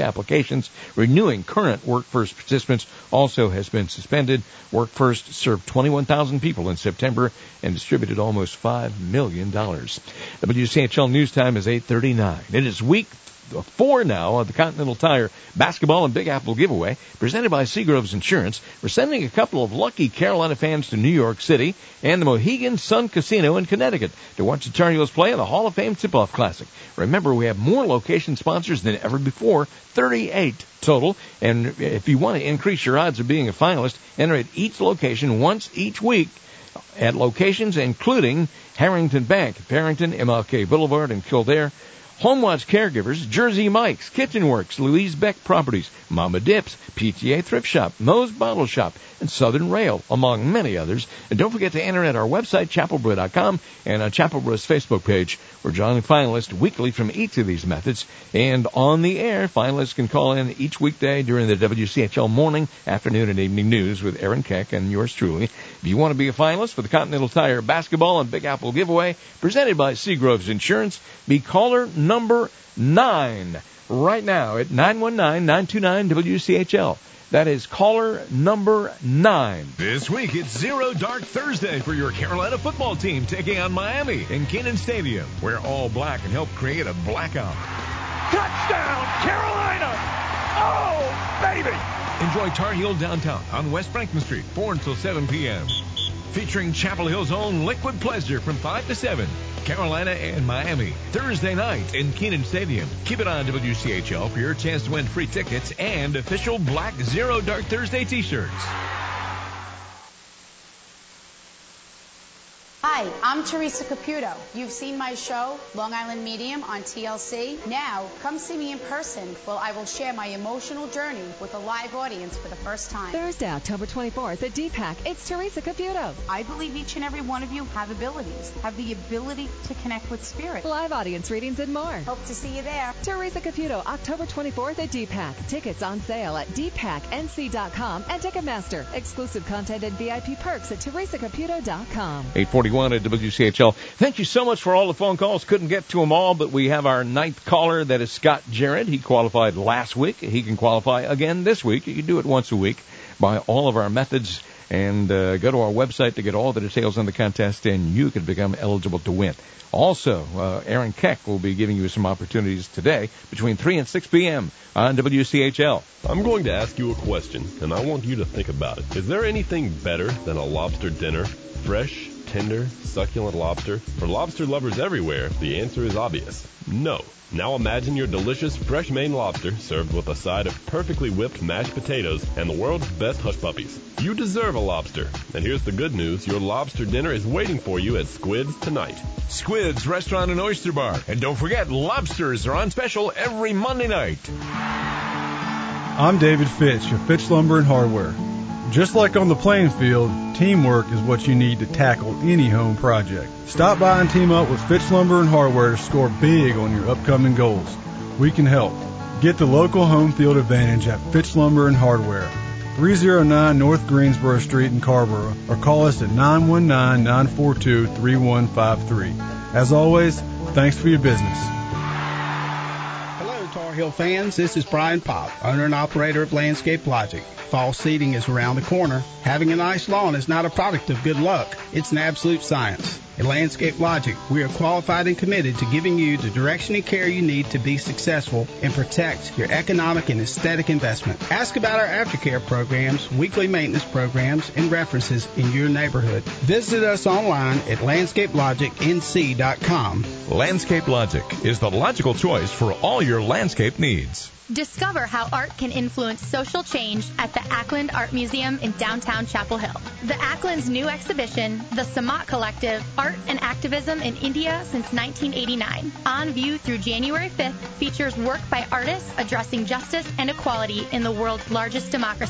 locations. Renewing current Work First participants also has been suspended. Work First served 21,000 people in September and distributed almost $5 million. WCHL News Time is 8:39. It is week 4 now of the Continental Tire Basketball and Big Apple giveaway presented by Seagroves Insurance. We're sending a couple of lucky Carolina fans to New York City and the Mohegan Sun Casino in Connecticut to watch the Tar Heels play in the Hall of Fame Tip-Off Classic. Remember, we have more location sponsors than ever before, 38 total, and if you want to increase your odds of being a finalist, enter at each location once each week at locations including Harrington Bank, Farrington, MLK Boulevard, and Kildare, HomeWatch Caregivers, Jersey Mike's, Kitchen Works, Louise Beck Properties, Mama Dips, PTA Thrift Shop, Moe's Bottle Shop, and Southern Rail, among many others. And don't forget to enter at our website, chapelbrew.com, and on Chapel Brew's Facebook page. We're drawing finalists weekly from each of these methods. And on the air, finalists can call in each weekday during the WCHL morning, afternoon, and evening news with Aaron Keck and yours truly. If you want to be a finalist for the Continental Tire Basketball and Big Apple giveaway presented by Seagroves Insurance, be caller number 9 right now at 919-929-WCHL. That is caller number 9. This week, it's Zero Dark Thursday for your Carolina football team taking on Miami in Kenan Stadium. Wear all black and help create a blackout. Touchdown, Carolina! Oh, baby! Enjoy Tar Heel Downtown on West Franklin Street, 4 until 7 p.m. Featuring Chapel Hill's own Liquid Pleasure from 5 to 7. Carolina and Miami, Thursday night in Kenan Stadium. Keep it on WCHL for your chance to win free tickets and official black Zero Dark Thursday t-shirts. Hi, I'm Teresa Caputo. You've seen my show, Long Island Medium, on TLC. Now, come see me in person, where I will share my emotional journey with a live audience for the first time. Thursday, October 24th at DPAC. It's Teresa Caputo. I believe each and every one of you have abilities, have the ability to connect with spirit. Live audience readings and more. Hope to see you there. Teresa Caputo, October 24th at DPAC. Tickets on sale at dpacnc.com and Ticketmaster. Exclusive content and VIP perks at teresacaputo.com. 841 at WCHL. Thank you so much for all the phone calls. Couldn't get to them all, but we have our 9th caller. That is Scott Jarrett. He qualified last week. He can qualify again this week. You can do it once a week by all of our methods. And go to our website to get all the details on the contest, and you can become eligible to win. Also, Aaron Keck will be giving you some opportunities today between 3 and 6 p.m. on WCHL. I'm going to ask you a question, and I want you to think about it. Is there anything better than a lobster dinner? Fresh, tender, succulent lobster? For lobster lovers everywhere, the answer is obvious. No. Now imagine your delicious fresh Maine lobster served with a side of perfectly whipped mashed potatoes and the world's best hush puppies. You deserve a lobster. And here's the good news. Your lobster dinner is waiting for you at Squid's tonight. Squid's Restaurant and Oyster Bar. And don't forget, lobsters are on special every Monday night. I'm David Fitch of Fitch Lumber and Hardware. Just like on the playing field, teamwork is what you need to tackle any home project. Stop by and team up with Fitch Lumber and Hardware to score big on your upcoming goals. We can help. Get the local home field advantage at Fitch Lumber and Hardware, 309 North Greensboro Street in Carrboro, or call us at 919-942-3153. As always, thanks for your business. Hello, Tar Heel fans. This is Brian Pop, owner and operator of Landscape Logic. Fall seeding is around the corner. Having a nice lawn is not a product of good luck. It's an absolute science. At Landscape Logic, we are qualified and committed to giving you the direction and care you need to be successful and protect your economic and aesthetic investment. Ask about our aftercare programs, weekly maintenance programs, and references in your neighborhood. Visit us online at landscapelogicnc.com. Landscape Logic is the logical choice for all your landscape needs. Discover how art can influence social change at the Ackland Art Museum in downtown Chapel Hill. The Ackland's new exhibition, The Samat Collective, Art and Activism in India Since 1989, on view through January 5th, features work by artists addressing justice and equality in the world's largest democracy.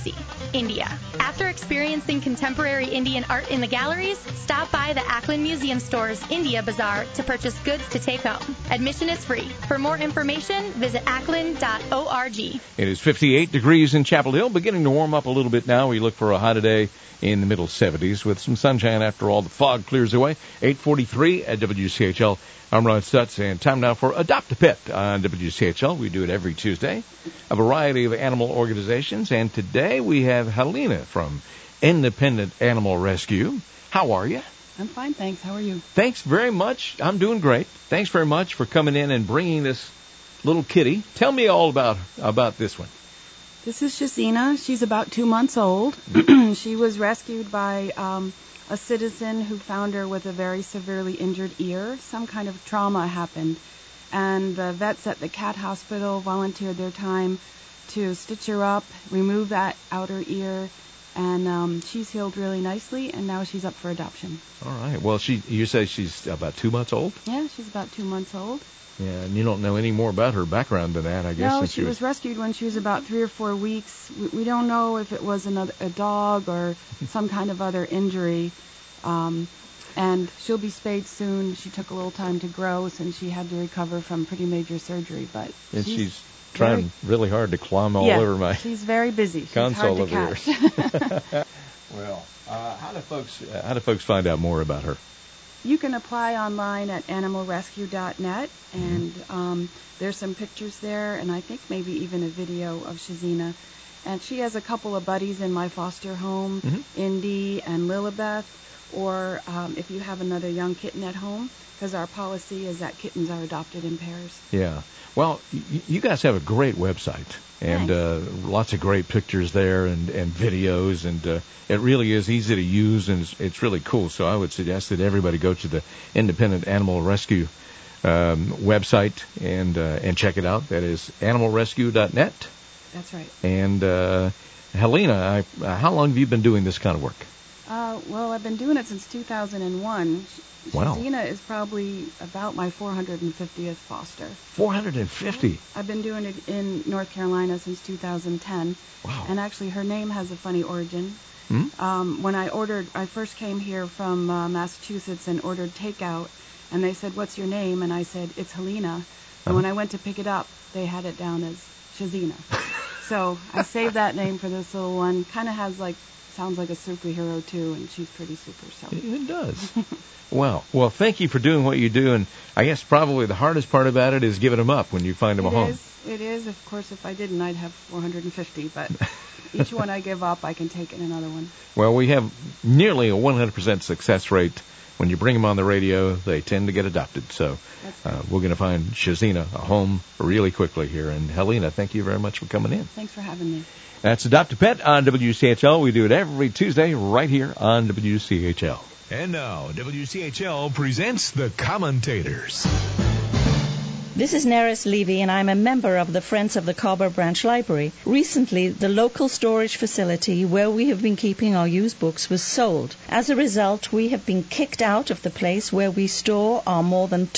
India. After experiencing contemporary Indian art in the galleries, stop by the Ackland Museum Store's India Bazaar to purchase goods to take home. Admission is free. For more information, visit ackland.org. It is 58 degrees in Chapel Hill, beginning to warm up a little bit now. We look for a high today in the middle 70s with some sunshine after all the fog clears away. 8:43 at WCHL. I'm Ron Stutz, and time now for Adopt a Pet on WCHL. We do it every Tuesday. A variety of animal organizations, and today we have Helena from Independent Animal Rescue. How are you? I'm fine, thanks. How are you? Thanks very much. I'm doing great. Thanks very much for coming in and bringing this little kitty. Tell me all about this one. This is Shazina. She's about 2 months old. She was rescued by a citizen who found her with a very severely injured ear. Some kind of trauma happened. And the vets at the cat hospital volunteered their time to stitch her up, remove that outer ear, and she's healed really nicely, and now she's up for adoption. All right. Well, you say she's about 2 months old? Yeah, she's about 2 months old. Yeah, and you don't know any more about her background than that, I guess. No, she was rescued when she was about 3 or 4 weeks. We don't know if it was a dog or some kind of other injury. And she'll be spayed soon. She took a little time to grow since she had to recover from pretty major surgery. But she's trying really hard to climb all over my she's very busy. She's console hard to over catch. here. Well, how do folks find out more about her? You can apply online at animalrescue.net, and there's some pictures there, and I think maybe even a video of Shazina. And she has a couple of buddies in my foster home, Indy and Lilibeth, or if you have another young kitten at home, because our policy is that kittens are adopted in pairs. Yeah. Well, you guys have a great website, and lots of great pictures there and videos, and it really is easy to use, and it's really cool. So I would suggest that everybody go to the Independent Animal Rescue website and check it out. That is animalrescue.net. That's right. And Helena, how long have you been doing this kind of work? Well, I've been doing it since 2001. Wow. Shazina is probably about my 450th foster. 450? I've been doing it in North Carolina since 2010. Wow. And actually, her name has a funny origin. When I first came here from Massachusetts and ordered takeout, and they said, "What's your name?" And I said, "It's Helena." And when I went to pick it up, they had it down as Shazina. So I saved that name for this little one. Kind of sounds like a superhero too, and she's pretty super. So it does. Well, thank you for doing what you do, and I guess probably the hardest part about it is giving them up when you find them a home. It is. Of course, if I didn't, I'd have 450, but each one I give up, I can take in another one. Well, we have nearly a 100% success rate. When you bring them on the radio, they tend to get adopted. So we're going to find Shazina a home really quickly here. And Helena, thank you very much for coming in. Thanks for having me. That's Adopt a Pet on WCHL. We do it every Tuesday right here on WCHL. And now, WCHL presents The Commentators. This is Neris Levy, and I'm a member of the Friends of the Carver Branch Library. Recently, the local storage facility where we have been keeping our used books was sold. As a result, we have been kicked out of the place where we store our more than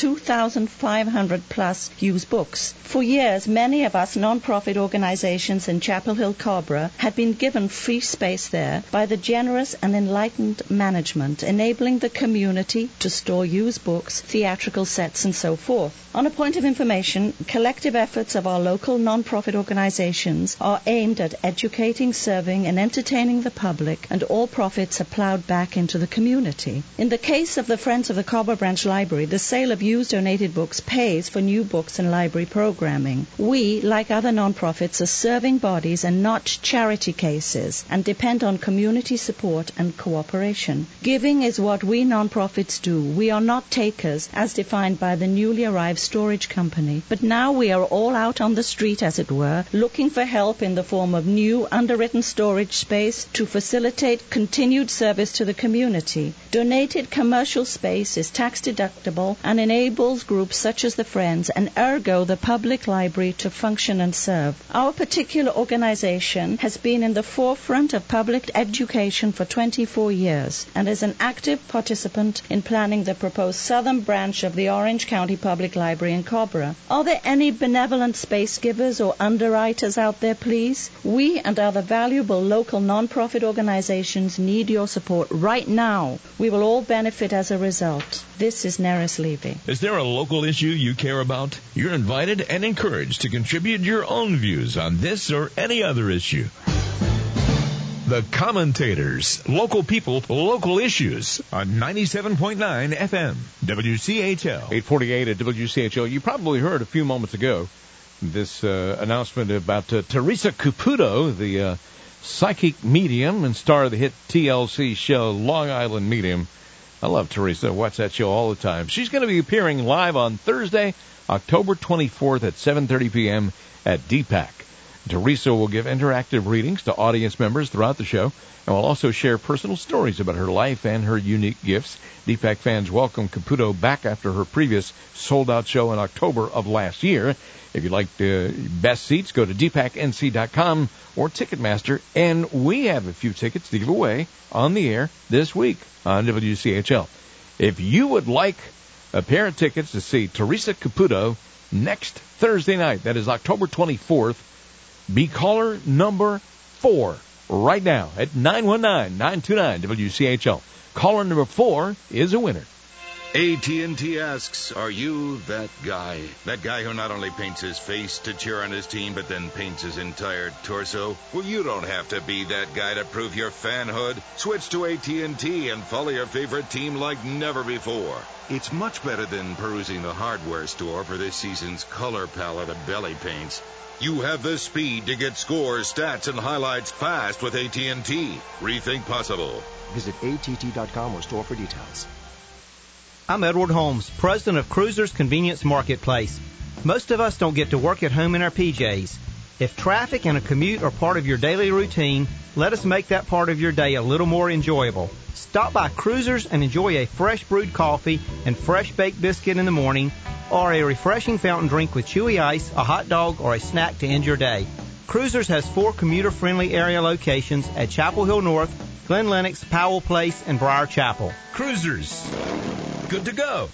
2,500 plus used books. For years, many of us non-profit organizations in Chapel Hill, Carver had been given free space there by the generous and enlightened management, enabling the community to store used books, theatrical sets, and so forth. On a point of information, collective efforts of our local non-profit organizations are aimed at educating, serving, and entertaining the public, and all profits are plowed back into the community. In the case of the Friends of the Carver Branch Library, the sale of used donated books pays for new books and library programming. We, like other non-profits, are serving bodies and not charity cases, and depend on community support and cooperation. Giving is what we non-profits do. We are not takers, as defined by the newly arrived storage company, but now we are all out on the street, as it were, looking for help in the form of new underwritten storage space to facilitate continued service to the community. Donated commercial space is tax deductible and enables groups such as the Friends and ergo the public library to function and serve. Our particular organization has been in the forefront of public education for 24 years and is an active participant in planning the proposed southern branch of the Orange County Public Library in Carver Barbara. Are there any benevolent space givers or underwriters out there, please? We and other valuable local nonprofit organizations need your support right now. We will all benefit as a result. This is Neris Levy. Is there a local issue you care about? You're invited and encouraged to contribute your own views on this or any other issue. The Commentators, local people, local issues on 97.9 FM, WCHL. 848 at WCHL. You probably heard a few moments ago this announcement about Teresa Caputo, the psychic medium and star of the hit TLC show Long Island Medium. I love Teresa. I watch that show all the time. She's going to be appearing live on Thursday, October 24th at 7:30 p.m. at DPAC. Teresa will give interactive readings to audience members throughout the show and will also share personal stories about her life and her unique gifts. DPAC fans welcome Caputo back after her previous sold-out show in October of last year. If you'd like the best seats, go to dpacnc.com or Ticketmaster, and we have a few tickets to give away on the air this week on WCHL. If you would like a pair of tickets to see Teresa Caputo next Thursday night, that is October 24th, be caller number 4 right now at 919-929-WCHL. Caller number 4 is a winner. AT&T asks, are you that guy? That guy who not only paints his face to cheer on his team, but then paints his entire torso? Well, you don't have to be that guy to prove your fanhood. Switch to AT&T and follow your favorite team like never before. It's much better than perusing the hardware store for this season's color palette of belly paints. You have the speed to get scores, stats, and highlights fast with AT&T. Rethink possible. Visit att.com or store for details. I'm Edward Holmes, president of Cruisers Convenience Marketplace. Most of us don't get to work at home in our PJs. If traffic and a commute are part of your daily routine, let us make that part of your day a little more enjoyable. Stop by Cruisers and enjoy a fresh brewed coffee and fresh baked biscuit in the morning, or a refreshing fountain drink with chewy ice, a hot dog, or a snack to end your day. Cruisers has 4 commuter-friendly area locations at Chapel Hill North, Glen Lennox, Powell Place, and Briar Chapel. Cruisers. Good to go.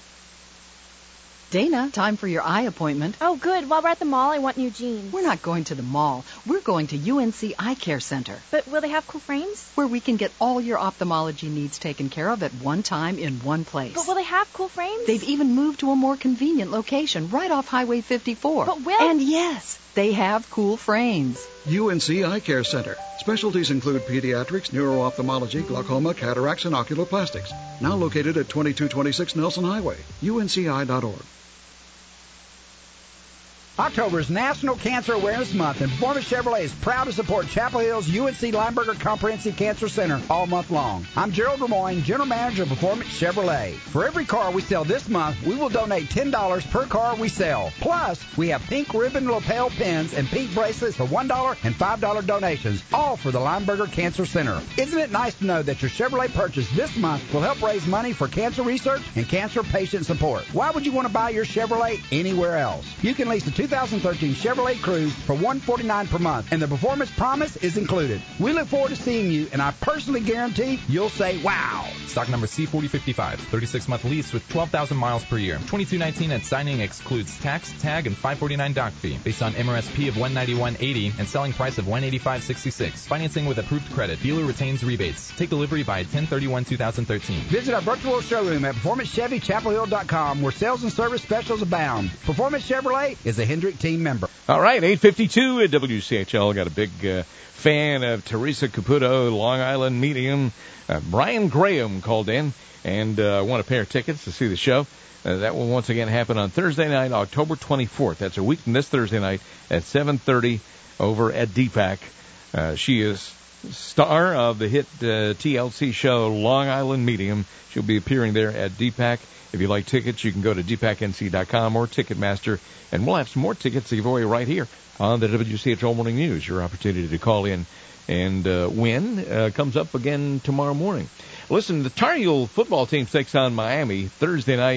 Dana, time for your eye appointment. Oh, good. While we're at the mall, I want new jeans. We're not going to the mall. We're going to UNC Eye Care Center. But will they have cool frames? Where we can get all your ophthalmology needs taken care of at one time in one place. But will they have cool frames? They've even moved to a more convenient location right off Highway 54. But will... And yes, they have cool frames. UNC Eye Care Center. Specialties include pediatrics, neuro-ophthalmology, glaucoma, cataracts, and oculoplastics. Now located at 2226 Nelson Highway. UNCI.org. October is National Cancer Awareness Month, and Performance Chevrolet is proud to support Chapel Hill's UNC Lineberger Comprehensive Cancer Center all month long. I'm Gerald Lemoyne, General Manager of Performance Chevrolet. For every car we sell this month, we will donate $10 per car we sell. Plus, we have pink ribbon lapel pins and pink bracelets for $1 and $5 donations, all for the Lineberger Cancer Center. Isn't it nice to know that your Chevrolet purchase this month will help raise money for cancer research and cancer patient support? Why would you want to buy your Chevrolet anywhere else? You can lease the 2013 Chevrolet Cruze for $149 per month, and the performance promise is included. We look forward to seeing you, and I personally guarantee you'll say, wow. Stock number C4055, 36-month lease with 12,000 miles per year. $22.19 at signing excludes tax, tag, and $549 dock fee. Based on MRSP of $191.80 and selling price of $185.66. Financing with approved credit. Dealer retains rebates. Take delivery by 10/31/2013. Visit our virtual showroom at PerformanceChevyChapelHill.com, where sales and service specials abound. Performance Chevrolet is a Hendrick team member. All right, 8:52 at WCHL. Got a big fan of Teresa Caputo, Long Island Medium. Brian Graham called in and won a pair of tickets to see the show. That will once again happen on Thursday night, October 24th. That's a week from this Thursday night at 7:30 over at DPAC. She is star of the hit TLC show Long Island Medium. She'll be appearing there at DPAC. If you like tickets, you can go to dpacnc.com or Ticketmaster, and we'll have some more tickets to give away right here on the WCHL Morning News. Your opportunity to call in and win comes up again tomorrow morning. Listen, the Tar Heel football team takes on Miami Thursday night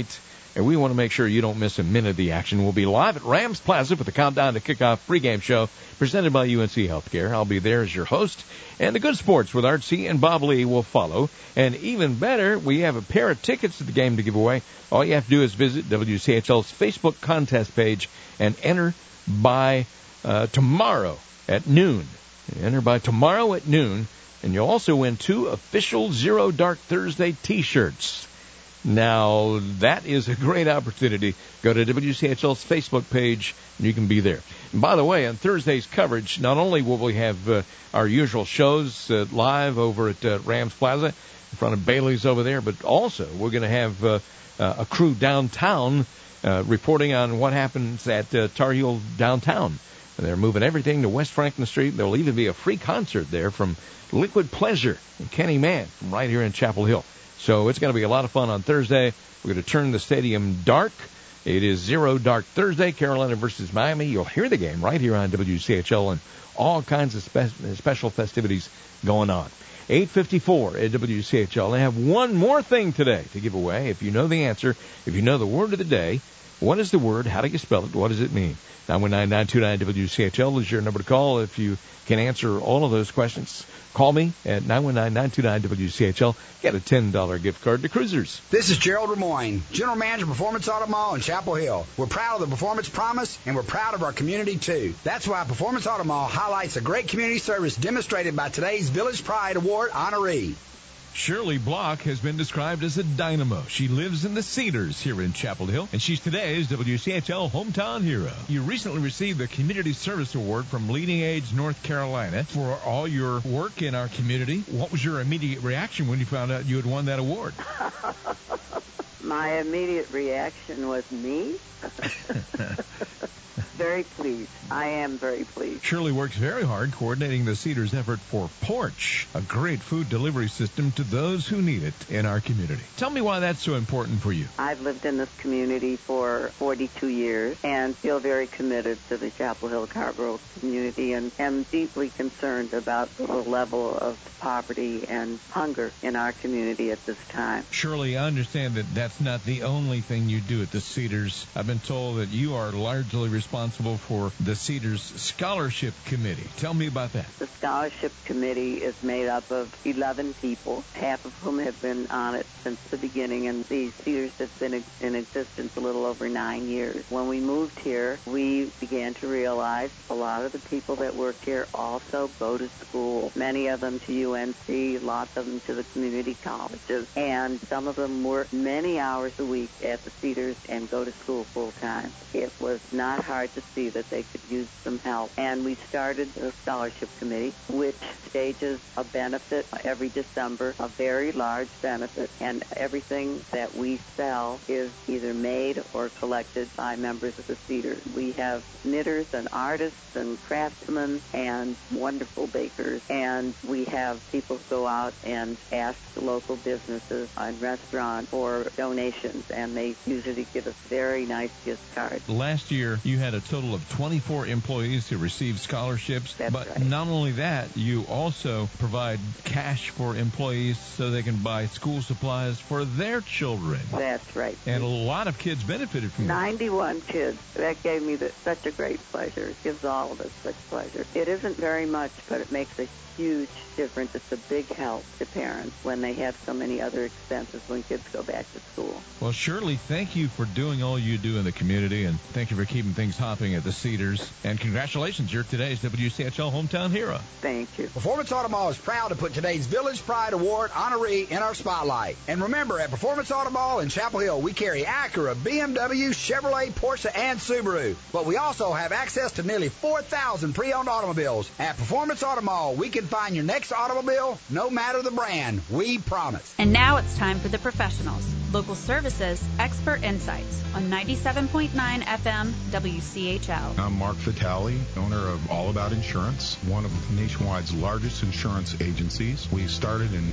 and we want to make sure you don't miss a minute of the action. We'll be live at Rams Plaza for the Countdown to Kickoff pregame show presented by UNC Healthcare. I'll be there as your host, and the good sports with Art C. and Bob Lee will follow. And even better, we have a pair of tickets to the game to give away. All you have to do is visit WCHL's Facebook contest page and enter by tomorrow at noon. Enter by tomorrow at noon, and you'll also win 2 official Zero Dark Thursday T-shirts. Now, that is a great opportunity. Go to WCHL's Facebook page, and you can be there. And by the way, on Thursday's coverage, not only will we have our usual shows live over at Rams Plaza in front of Bailey's over there, but also we're going to have a crew downtown reporting on what happens at Tar Heel downtown. And they're moving everything to West Franklin Street. There'll even be a free concert there from Liquid Pleasure and Kenny Mann from right here in Chapel Hill. So it's going to be a lot of fun on Thursday. We're going to turn the stadium dark. It is Zero Dark Thursday, Carolina versus Miami. You'll hear the game right here on WCHL and all kinds of special festivities going on. 8:54 at WCHL. They have one more thing today to give away. If you know the answer, if you know the word of the day, what is the word? How do you spell it? What does it mean? 919-929-WCHL is your number to call if you can answer all of those questions. Call me at 919-929-WCHL. Get a $10 gift card to Cruisers. This is Gerald Remoyne, General Manager, Performance Auto Mall in Chapel Hill. We're proud of the Performance Promise, and we're proud of our community, too. That's why Performance Auto Mall highlights a great community service demonstrated by today's Village Pride Award honoree. Shirley Block has been described as a dynamo. She lives in the Cedars here in Chapel Hill, and she's today's WCHL Hometown Hero. You recently received the Community Service Award from Leading Age North Carolina for all your work in our community. What was your immediate reaction when you found out you had won that award? My immediate reaction was me. Very pleased. I am very pleased. Shirley works very hard coordinating the Cedars effort for Porch, a great food delivery system to those who need it in our community. Tell me why that's so important for you. I've lived in this community for 42 years and feel very committed to the Chapel Hill Carrboro community and am deeply concerned about the level of poverty and hunger in our community at this time. Shirley, I understand that that's not the only thing you do at the Cedars. I've been told that you are largely responsible for the Cedars Scholarship Committee. Tell me about that. The Scholarship Committee is made up of 11 people, half of whom have been on it since the beginning, and the Cedars has been in existence a little over 9 years. When we moved here, we began to realize a lot of the people that work here also go to school, many of them to UNC, lots of them to the community colleges, and some of them work many hours a week at the Cedars and go to school full time. It was not hard to see that they could use some help. And we started the scholarship committee, which stages a benefit every December, a very large benefit, and everything that we sell is either made or collected by members of the Cedars. We have knitters and artists and craftsmen and wonderful bakers, and we have people go out and ask the local businesses and restaurants for donations, and they usually give us very nice gift cards. Last year, you had a total of 24 employees who received scholarships. That's but right. Not only that, you also provide cash for employees so they can buy school supplies for their children. That's right. And a lot of kids benefited from that. 91 kids. That gave me such a great pleasure. It gives all of us such pleasure. It isn't very much, but it makes a huge difference. It's a big help to parents when they have so many other expenses when kids go back to school. Well, Shirley, thank you for doing all you do in the community, and thank you for keeping things hopping at the Cedars. And congratulations, you're today's WCHL Hometown Hero. Thank you. Performance Auto Mall is proud to put today's Village Pride Award honoree in our spotlight. And remember, at Performance Auto Mall in Chapel Hill, we carry Acura, BMW, Chevrolet, Porsche, and Subaru. But we also have access to nearly 4,000 pre-owned automobiles. At Performance Auto Mall, we can find your next automobile, no matter the brand. We promise. And now it's time for the professionals. Local services, expert insights on 97.9 FM WCHL. I'm Mark Vitale, owner of All About Insurance, one of nationwide's largest insurance agencies. We started in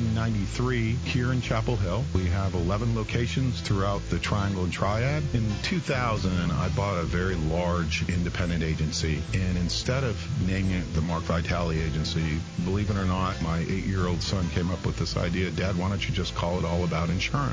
1993 here in Chapel Hill. We have 11 locations throughout the Triangle and Triad. In 2000, I bought a very large independent agency, and instead of naming it the Mark Vitale Agency, believe it or not, my 8-year-old son came up with this idea, Dad, why don't you just call it All About Insurance?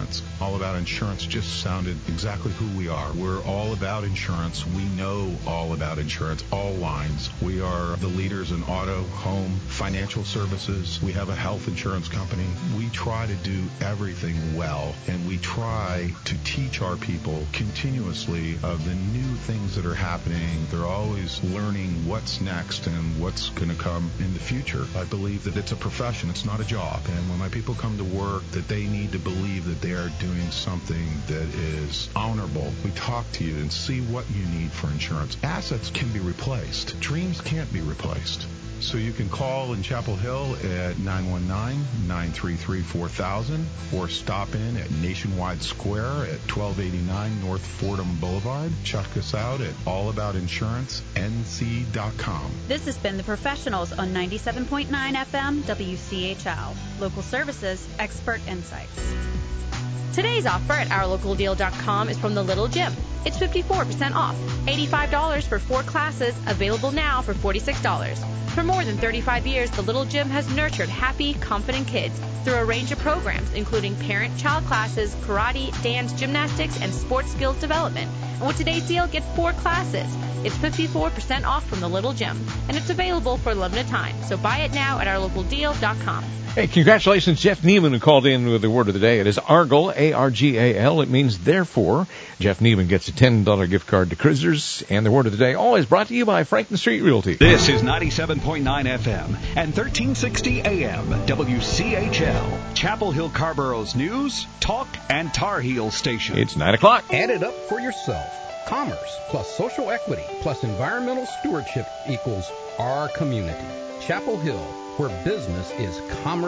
insurance. All About Insurance just sounded exactly who we are. We're all about insurance. We know all about insurance, all lines. We are the leaders in auto, home, financial services. We have a health insurance company. We try to do everything well, and we try to teach our people continuously of the new things that are happening. They're always learning what's next and what's going to come in the future. I believe that it's a profession. It's not a job. And when my people come to work, that they need to believe that they are doing something that is honorable. We talk to you and see what you need for insurance. Assets can be replaced. Dreams can't be replaced. So you can call in Chapel Hill at 919-933-4000 or stop in at Nationwide Square at 1289 North Fordham Boulevard. Check us out at allaboutinsurancenc.com. This has been The Professionals on 97.9 FM WCHL. Local services, expert insights. Today's offer at OurLocalDeal.com is from the Little Gym. It's 54% off. $85 for 4 classes, available now for $46. For more than 35 years, the Little Gym has nurtured happy, confident kids through a range of programs, including parent-child classes, karate, dance, gymnastics, and sports skills development. And with today's deal, get 4 classes. It's 54% off from the Little Gym, and it's available for a limited time. So buy it now at OurLocalDeal.com. Hey, congratulations, Jeff Neiman, who called in with the word of the day. It is Argal, A-R-G-A-L. It means therefore. Jeff Neiman gets a $10 gift card to Cruisers. And the word of the day, always brought to you by Franklin Street Realty. This is 97.9 FM and 1360 AM WCHL. Chapel Hill Carborough's news, talk, and Tar Heel station. It's 9 o'clock. Add it up for yourself. Commerce plus social equity plus environmental stewardship equals our community. Chapel Hill, where business is commerce.